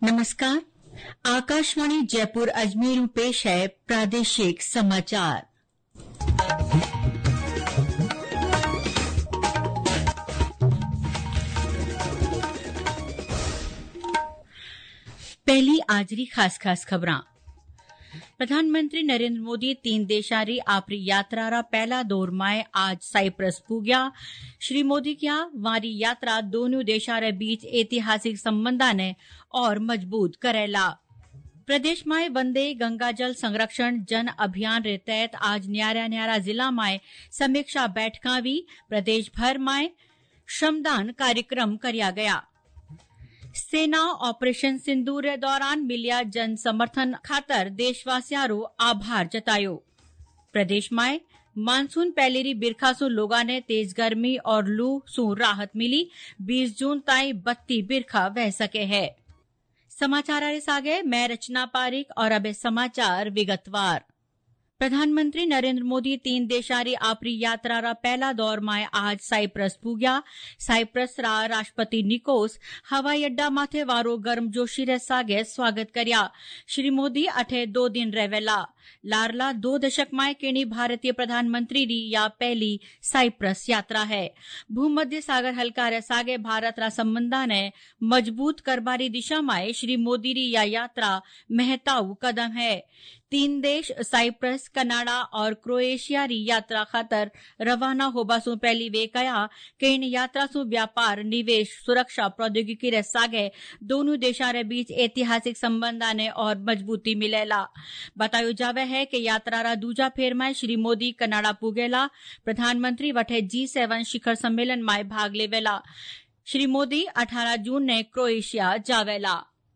नमस्कार। आकाशवाणी जयपुर अजमेर पेश है प्रादेशिक समाचार। पहली आजरी खास खबरां। प्रधानमंत्री नरेंद्र मोदी 3 देशां री आपरी यात्रा रा पहला दौर माए आज साइप्रस पुग्या। श्री मोदी क्या वारी यात्रा दोनों देशां रे बीच ऐतिहासिक संबंधां ने और मजबूत करेला। प्रदेश में वंदे गंगा जल संरक्षण जन अभियान रे तहत आज न्यारा जिला में समीक्षा बैठका भी प्रदेश भर में श्रमदान कार्यक्रम करया गया। सेना ऑपरेशन सिंदूर रे दौरान मिलिया जन समर्थन खातर देशवासियां रो आभार जतायो। प्रदेश में मानसून पहलेरी बिरखा सु लोगा ने तेज गर्मी और लू सु राहत मिली। 20 जून ताई 32 बिरखा वह सके है। समाचार आगे मैं रचना पारिक और अब समाचार विगतवार। प्रधानमंत्री नरेंद्र मोदी 3 देशां री आपरी यात्रा रा पहला दौर में आज साइप्रस पुग्या। साइप्रस रा राष्ट्रपति निकोस हवाई अड्डा माथे वारो गर्मजोशी रे सागे स्वागत करया। श्री मोदी अठे 2 दिन रहेला। लारला 2 दशक में केनी भारतीय प्रधानमंत्री री या पहली साइप्रस यात्रा है। भूमध्य सागर हल्का रे सागे भारत रा संबंधा ने मजबूत करबारी दिशा में श्री मोदी री या यात्रा महत्वपूर्ण कदम है। 3 देश साइप्रस, कनाडा और क्रोएशिया री यात्रा खातर रवाना होबा सु पहली वे कया कि इन यात्रा सु व्यापार, निवेश, सुरक्षा, प्रौद्योगिकी रे सागे दोनों देशां रे बीच ऐतिहासिक संबंधां ने और मजबूती मिलेला। बतायो जावे है कि यात्रा रा दूजा फेर में श्री मोदी कनाडा पुगेला। प्रधानमंत्री वठे G7 शिखर सम्मेलन में भाग लेवेला। श्री मोदी 18 जून ने क्रोएशिया जावेला।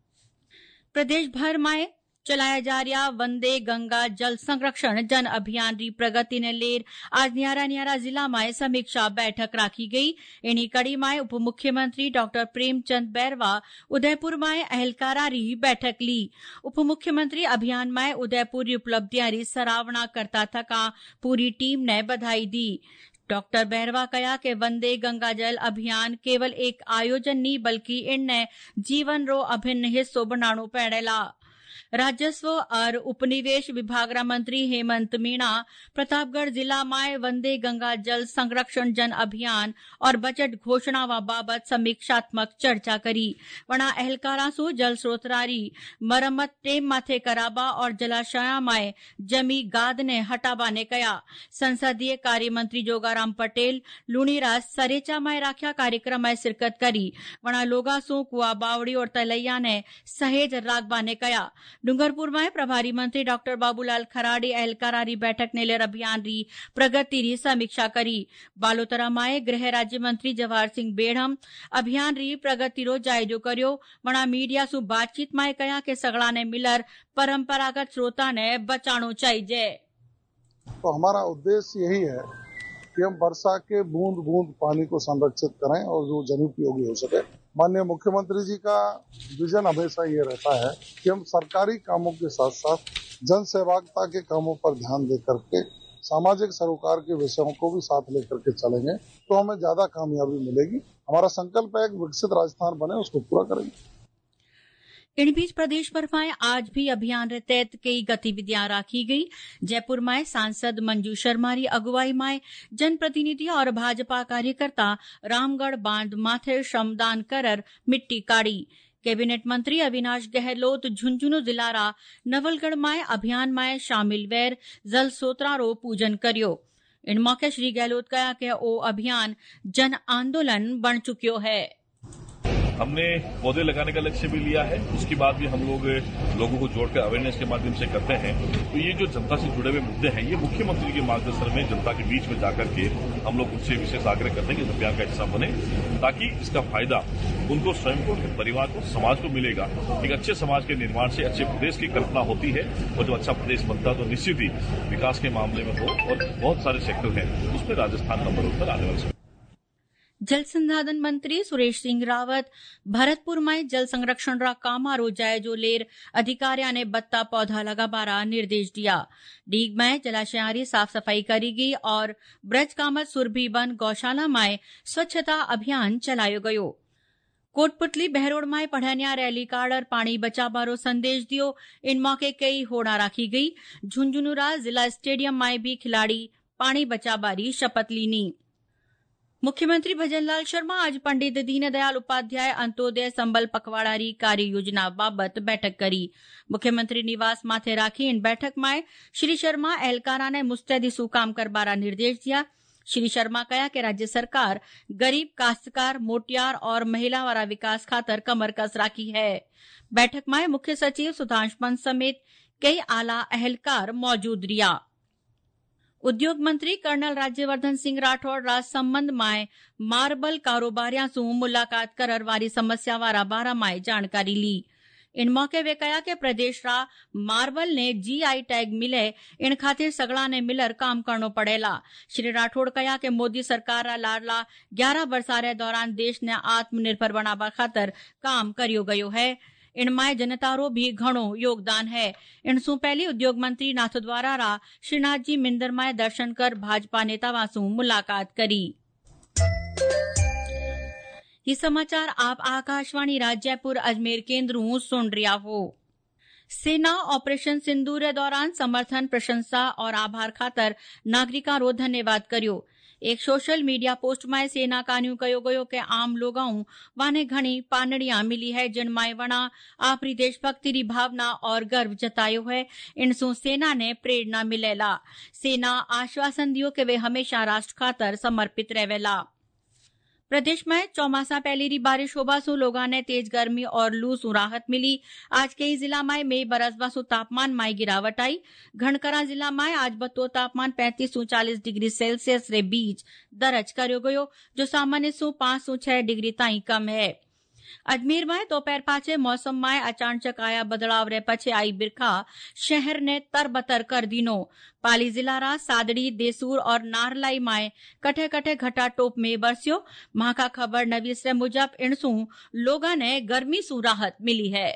प्रदेश भर में चलाया जा रहा वंदे गंगा जल संरक्षण जन अभियान री प्रगति ने लेर आज न्यारा जिला में समीक्षा बैठक राखी गई। इन्हीं कड़ी में उप मुख्यमंत्री डॉक्टर प्रेमचंद बैरवा उदयपुर में अहलकारा री बैठक ली। उप मुख्यमंत्री अभियान में उदयपुर री उपलब्धियां री सराहना करता थका पूरी टीम ने बधाई दी। डॉक्टर बैरवा कहा कि वंदे गंगा जल अभियान केवल एक आयोजन नहीं बल्कि इनने जीवन रो अभिन्न हिस्सो बनाणो पड़ेला। राजस्व और उपनिवेश विभाग रा मंत्री हेमंत मीणा प्रतापगढ़ जिला में वंदे गंगा जल संरक्षण जन अभियान और बजट घोषणा बाबत समीक्षात्मक चर्चा करी। वना अहलकारा सु जल स्रोतरारी मरम्मत टेम माथे कराबा और जलाशय में जमी गाद ने हटाबा ने कया। संसदीय कार्य मंत्री जोगाराम पटेल लुणीराज सरेचा में राख्या कार्यक्रम में शिरकत करी। वना लोगा सु कुआ बावड़ी और तलैया ने सहेज रागबा ने कया। डूंगरपुर में प्रभारी मंत्री डॉक्टर बाबूलाल खराड़ी अहलकारा री बैठक ने लेर अभियान री प्रगति री समीक्षा करी। बालोतरा में गृह राज्य मंत्री जवाहर सिंह बेढ़म अभियान री प्रगति रो जायजो कर्यो। वणा मीडिया सु बातचीत में कहा कि सगड़ा ने मिलर परंपरागत स्रोता ने बचाणो चाहिए। तो हमारा उद्देश्य यही है कि हम वर्षा के बूंद बूंद पानी को संरक्षित करें और जो जन उपयोगी हो सके। माननीय मुख्यमंत्री जी का विजन हमेशा ये रहता है कि हम सरकारी कामों के साथ साथ जन सेवकता के कामों पर ध्यान दे करके सामाजिक सरोकार के विषयों को भी साथ लेकर के चलेंगे तो हमें ज्यादा कामयाबी मिलेगी। हमारा संकल्प है एक विकसित राजस्थान बने, उसको पूरा करेंगे। इन बीच प्रदेश भर में आज भी अभियान के तहत कई गतिविधियां राखी गई। जयपुर में सांसद मंजू शर्मा री अगुवाई में जनप्रतिनिधि और भाजपा कार्यकर्ता रामगढ़ बांध माथे श्रमदान करर मिट्टी काढ़ी। कैबिनेट मंत्री अविनाश गहलोत झुंझुनू जिला रा नवलगढ़ में अभियान में शामिल वैर जल स्रोतरा रो पूजन करियो। इन मौके श्री गहलोत कहा कि ओ अभियान जन आंदोलन बन चुक्यो है। हमने पौधे लगाने का लक्ष्य भी लिया है। उसके बाद भी हम लोगों को जोड़कर अवेयरनेस के माध्यम से करते हैं। तो ये जो जनता से जुड़े हुए मुद्दे हैं ये मुख्यमंत्री के मार्गदर्शन में जनता के बीच में जाकर के हम लोग उनसे विशेष आग्रह करते हैं कि इस अभियान का हिस्सा बने ताकि इसका फायदा उनको स्वयं को, उनके परिवार को, समाज को मिलेगा। एक अच्छे समाज के निर्माण से अच्छे प्रदेश की कल्पना होती है और जब अच्छा प्रदेश बनता है तो निश्चित ही विकास के मामले में हो और बहुत सारे सेक्टर हैं उसमें राजस्थान नंबर 1 पर आने वाले। जल संसाधन मंत्री सुरेश सिंह रावत भरतपुर में जल संरक्षण रा कामारो जायजो लेर अधिकारियों ने बत्ता पौधा लगाबारा निर्देश दिया। डीग में जलाशयारी साफ सफाई करी गई और ब्रज कामत सुरभि वन गौशाला में स्वच्छता अभियान चलायो गयो। कोटपुतली बहरोड़ में पढ़ानिया रैली काढ़ पानी बचाबारो संदेश दियो। इन मौके कई होड़ा राखी गई। झुंझुनूरा जिला स्टेडियम में भी खिलाड़ी पानी बचाबारी शपथ लीनी। मुख्यमंत्री भजनलाल शर्मा आज पंडित दीनदयाल उपाध्याय अंत्योदय संबल पखवाड़ारी कार्य योजना बाबत बैठक करी। मुख्यमंत्री निवास माथे राखी इन बैठक में श्री शर्मा एहलकारा ने मुस्तैदी सु काम करबारा निर्देश दिया। श्री शर्मा कहा कि राज्य सरकार गरीब काश्तकार मोटियार और महिला वाला विकास खातर कमर कस राखी है। बैठक में मुख्य सचिव सुधांश पंत समेत कई आला एहलकार मौजूद रिया। उद्योग मंत्री कर्नल राज्यवर्धन सिंह राठौड़ राजसंबंध में मार्बल कारोबारियां सु मुलाकात कर वारी समस्या वारा बारा में जानकारी ली। इन मौके वे कहा कि प्रदेश रा मार्बल ने GI टैग मिले इन खातिर सगड़ा ने मिलर काम करनो पड़ेला। श्री राठौड़ कहा कि मोदी सरकार रा लाडला 11 वर्षारे दौरान देश ने आत्मनिर्भर बनावा खातर काम करियो गयो है। इनमें जनतारो भी घणो योगदान है। इनसु पहली उद्योग मंत्री नाथद्वारा रा श्रीनाथ जी मिंदर में दर्शन कर भाजपा नेतावां सु मुलाकात करी। ये समाचार आप आकाशवाणी जयपुर अजमेर केंद्रों सुन रिया हो। सेना ऑपरेशन सिंदूर के दौरान समर्थन प्रशंसा और आभार खातर नागरिका रो धन्यवाद करियो। एक सोशल मीडिया पोस्ट में सेना कान्यू कयो गयो के आम लोगों वाने घणी पानड़ियां मिली है जिनमें वणा आपरी देशभक्ति री भावना और गर्व जतायो है। इनसु सेना ने प्रेरणा मिलेला। सेना आश्वासन दियो कि वे हमेशा राष्ट्र खातर समर्पित रहेला। प्रदेश में चौमासा पहली री बारिश होबा सु लोगा ने तेज गर्मी और लू सु राहत मिली। आज कई जिला में बरसबा सु तापमान में गिरावट आई। घनकरा जिला में आज बतो तापमान 35 सु 40 डिग्री सेल्सियस रे बीच दर्ज करो गयो, जो सामान्य सु 5 सु 6 डिग्री ताई कम है। अजमेर में दोपहर पाछे मौसम में अचानक आया बदलाव रे पछे आई बिरखा शहर ने तरबतर कर दीनो। पाली जिला रा सादड़ी देसूर और नारलाई में कटे कटे घटा टोप में बरस्यो। महाका खबर नवीस रे मुजब इनसू लोगा ने गर्मी सु राहत मिली है।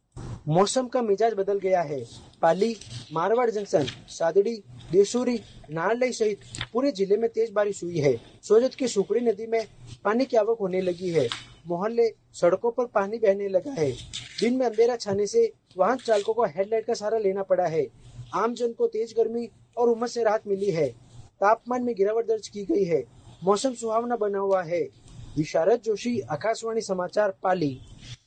मौसम का मिजाज बदल गया है। पाली, मारवाड़ जंक्शन, सादड़ी, देसूरी, नारलाई सहित पूरे जिले में तेज बारिश हुई है। सोजत की सुकड़ी नदी में पानी की आवक होने लगी है। मोहल्ले सड़कों पर पानी बहने लगा है। दिन में अंधेरा छाने से वाहन चालकों को हेडलाइट का सहारा लेना पड़ा है। आम जन को तेज गर्मी और उमस से राहत मिली है। तापमान में गिरावट दर्ज की गई है। मौसम सुहावना बना हुआ है। विशारद जोशी, आकाशवाणी समाचार, पाली।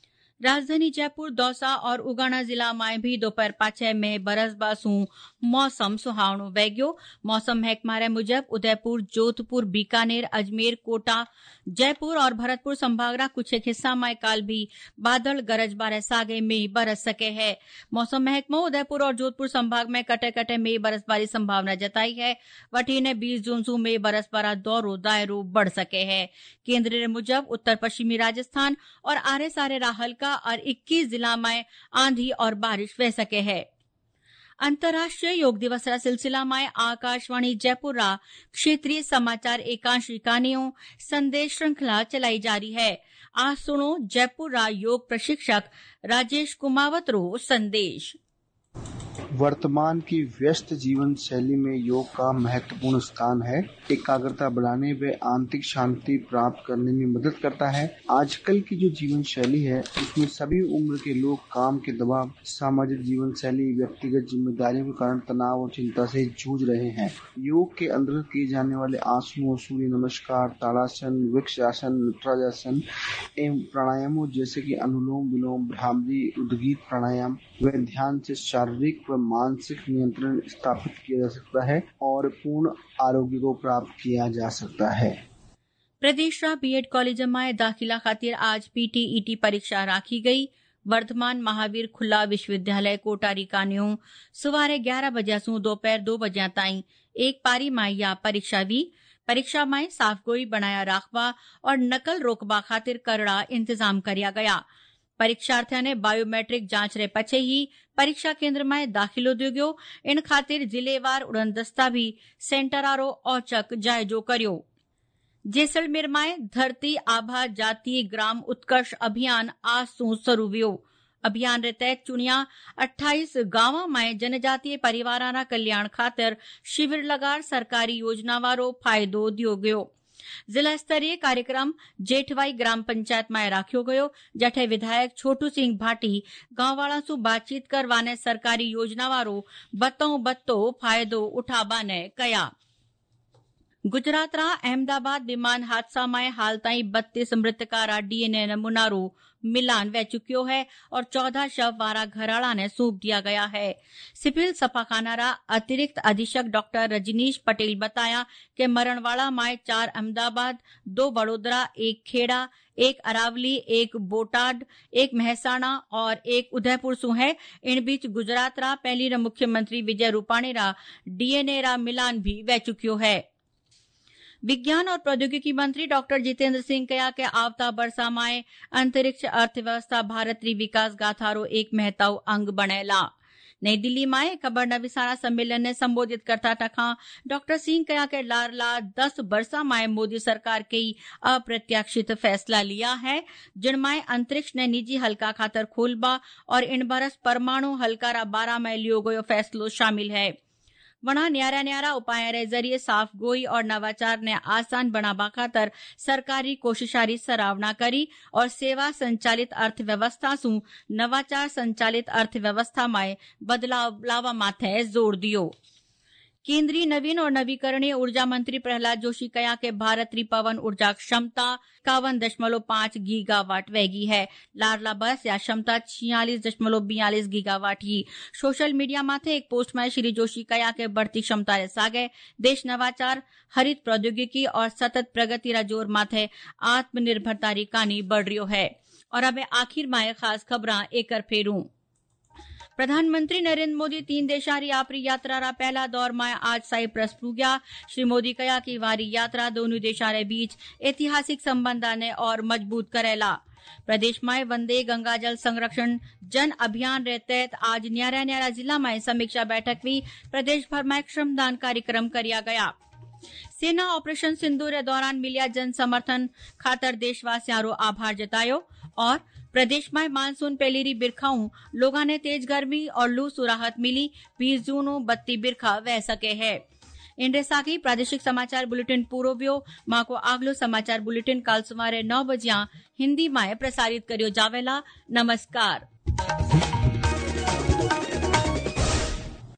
राजधानी जयपुर, दौसा और उगाना जिला में भी दोपहर पाछे में बरसबा सु मौसम सुहावनो वैग्यो। मौसम महकमा रे मुजब उदयपुर, जोधपुर, बीकानेर, अजमेर, कोटा, जयपुर और भरतपुर संभाग कुछ एक हिस्सा में काल भी बादल गरज बारे सागे में बरस सके है। मौसम महकमा उदयपुर और जोधपुर संभाग में कटे कटे में बरसबारी संभावना जताई है। वठी ने 20 जून सु में बरसबारा दौरो दायरो बढ़ सके है। केंद्र रे मुजब उत्तर पश्चिमी राजस्थान और आरे सारे राहल और 21 जिला में आंधी और बारिश वह सके है। अंतर्राष्ट्रीय योग दिवस रा सिलसिला में आकाशवाणी जयपुर रा क्षेत्रीय समाचार एकांश इकानियों संदेश श्रृंखला चलाई जा रही है। आज सुनो जयपुर रा योग प्रशिक्षक राजेश कुमावत रो संदेश। वर्तमान की व्यस्त जीवन शैली में योग का महत्वपूर्ण स्थान है। एकाग्रता बढ़ाने व आंतरिक शांति प्राप्त करने में मदद करता है। आजकल की जो जीवन शैली है उसमें सभी उम्र के लोग काम के दबाव, सामाजिक जीवन शैली, व्यक्तिगत जिम्मेदारियों के कारण तनाव और चिंता से जूझ रहे हैं। योग के अंतर्गत किए जाने वाले आसनों, सूर्य नमस्कार, ताड़ासन, वृक्षासन, नटराजासन एवं प्राणायामों जैसे कि अनुलोम विलोम, भ्रामरी, उद्गीत प्राणायाम व ध्यान से शारीरिक व मानसिक नियंत्रण स्थापित किया जा सकता है और पूर्ण आरोग्य को प्राप्त किया जा सकता है। प्रदेश रा बीएड कॉलेज में दाखिला खातिर आज PTET परीक्षा राखी गई। वर्धमान महावीर खुला विश्वविद्यालय कोटारी कान्यू सुवारे 11 बजे सु दोपहर 2 बजे ताई एक पारी में या परीक्षा हुई। परीक्षा में साफगोई बनाया राखवा और नकल रोकवा खातिर करड़ा इंतजाम किया गया। परीक्षार्थियों ने बायोमेट्रिक जांच रे पछे ही परीक्षा केंद्र में दाखिलो दियो। इन खातिर जिलेवार उड़न दस्ता भी सेंटरारो औचक जायजो कर्यो। जैसलमेर में धरती आभा जाति ग्राम उत्कर्ष अभियान आज सु शुरू हुयो। अभियान रे तहत चुनिया 28 गांव में जनजातीय परिवारां कल्याण खातिर शिविर लगार सरकारी योजना वारो फायदो दियो गयो। जिला स्तरीय कार्यक्रम जेठवाई ग्राम पंचायत में राख्यो गयो, जठे विधायक छोटू सिंह भाटी गांववाळा सु बातचीत करवाने सरकारी योजना वारो बत्तो फायदो उठावाने कया। गुजरात रा अहमदाबाद विमान हादसा में हाल ताईं 32 मृतकारा डीएनए नमूनारो मिलान वह चुक्यो है और 14 शव वारा घराड़ा ने सौंप दिया गया है। सिविल सफाखाना रा अतिरिक्त अधीक्षक डॉक्टर रजनीश पटेल बताया कि मरण वाला माए 4 अहमदाबाद, 2 वडोदरा, 1 खेड़ा, 1 अरावली, 1 बोटाड, 1 महसाणा और 1 उदयपुर सु है। इन बीच गुजरात रा पहली मुख्यमंत्री विजय रूपाणी रा डीएनए रा मिलान भी वह चुक्यो है। विज्ञान और प्रौद्योगिकी मंत्री डॉक्टर जितेंद्र सिंह कहा कि आवता बरसा माए अंतरिक्ष अर्थव्यवस्था भारतीय विकास गाथारो एक महत्व अंग बनेला। नई दिल्ली में खबर नविसारा सम्मेलन ने संबोधित करता टखा डॉक्टर सिंह कहा कि लारला 10 बरसा माए मोदी सरकार कई अप्रत्याशित फैसला लिया है, जिनमें अंतरिक्ष ने निजी हल्का खातर खोलबा और इन बरस परमाणु हल्का रा 12 में लियो गयो फैसलो शामिल है। वणा न्यारा उपाय रे जरिए साफ गोई और नवाचार ने आसान बनाबा खातर सरकारी कोशिशारी सराहना करी और सेवा संचालित अर्थव्यवस्था सु नवाचार संचालित अर्थव्यवस्था में बदलाव लावा माथे जोर दियो। केंद्रीय नवीन और नवीकरणीय ऊर्जा मंत्री प्रहलाद जोशी कहा कि भारत री पवन ऊर्जा क्षमता 51.5 गीगावाट वेगी है। लाडला बस या क्षमता 46.42 गीगावाट ही। सोशल मीडिया माथे एक पोस्ट में श्री जोशी कहा कि बढ़ती क्षमता रे सागे देश नवाचार, हरित प्रौद्योगिकी और सतत प्रगति रा जोर माथे आत्मनिर्भरता री कहानी बढ़ रियो है। और अब आखिर में खास खबरां एकर फेरू। प्रधानमंत्री नरेंद्र मोदी 3 देशारी आपरी यात्रा रा पहला दौर में आज साइप्रस पुग्या। श्री मोदी कहा कि वारी यात्रा दोनों देशों रे बीच ऐतिहासिक संबंध ने और मजबूत करेला। प्रदेश में वंदे गंगा जल संरक्षण जन अभियान रे तहत आज न्यारा जिला में समीक्षा बैठक हुई। प्रदेश भर में श्रमदान कार्यक्रम किया गया। सेना ऑपरेशन सिंदूर रे दौरान मिलिया जन समर्थन खातर देशवासियों रो आभार जतायो। और प्रदेश में मानसून पहली री बिरखाऊ लोगों ने तेज गर्मी और लू सु राहत मिली। 20 जून 32 बिरखा वह सके है। इनरे साथ ही प्रादेशिक समाचार बुलेटिन पूरो व्यो। मां को आगलो समाचार बुलेटिन काल सुमारे 9 बजे हिंदी में प्रसारित करियो जावेला। नमस्कार।